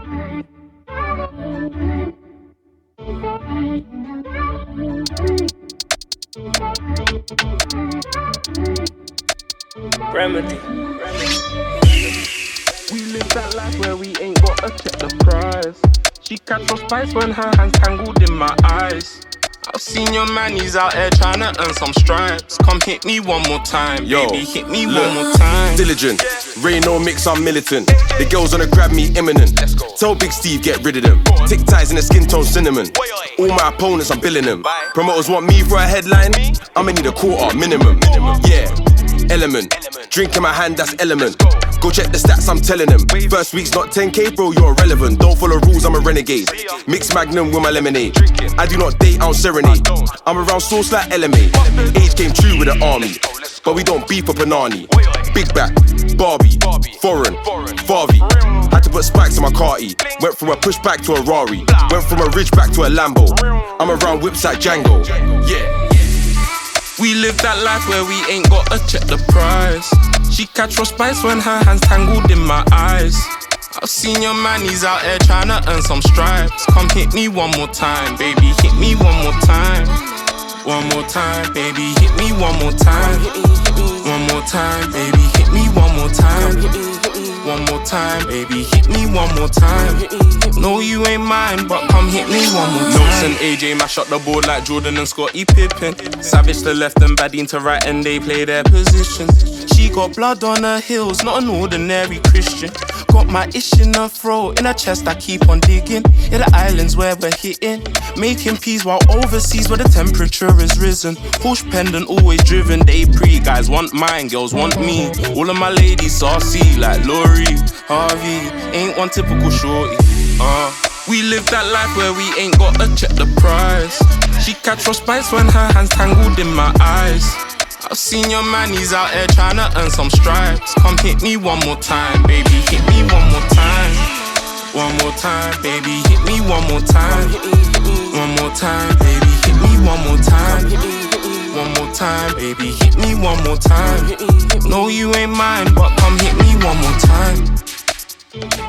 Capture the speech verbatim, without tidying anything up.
Remedy. We live that life where we ain't gotta check the price. She catch no spice when her hands tangled in my eyes. I've seen your man, he's out here tryna earn some stripes. Come hit me one more time, Yo, baby, hit me look, one more time. Diligent, Ray no mix, I'm militant. The girls wanna grab me imminent. Tell Big Steve, get rid of them. Tick ties in the skin tone cinnamon. All my opponents, I'm billing them. Promoters want me for a headline, I'ma need a quarter minimum. Yeah, element, drink in my hand, that's element. Go check the stats, I'm telling them. First week's not ten K, bro, you're irrelevant. Don't follow rules, I'm a renegade. Mix Magnum with my lemonade. I do not date, I don't serenade. I'm around sauce like L M A. Age came true with the army, but we don't beef for Panani. Big back, Barbie, foreign, Farvey. Had to put spikes in my carty. Went from a pushback to a Rari. Went from a Ridgeback to a Lambo. I'm around whips like Django. Yeah. We live that life where we ain't gotta check the price. She catch no spice when her hands tangled in my eyes. I've seen your man, he's out here tryna earn some stripes. Come hit me one more time, baby, hit me one more time. One more time, baby, hit me one more time. One more time, baby, hit me one more time. One more time, baby, hit me one more time. No, you ain't mine, but come hit me one more time. Notes and A J mash up the board like Jordan and Scottie Pippen. Savage to left and Badine to right, and they play their positions. She got blood on her heels, not an ordinary Christian. Got my ish in her throat, in her chest I keep on digging. Yeah, the islands where we're hitting, making peace while overseas where the temperature is risen. Push pendant, always driven, they pre. Guys want mine, girls want me. All of my ladies saucy like Lori, Harvey. Ain't one typical shorty. Uh, we live that life where we ain't gotta check the price. She catch no spice when her hands tangled in my eyes. I've seen your man, he's out here tryna earn some stripes. Come hit me one more time, baby, hit me one more time. One more time, baby, hit me one more time. One more time, baby, hit me one more time. One more time, baby, hit me one more time. No, you ain't mine, but come hit me one more time.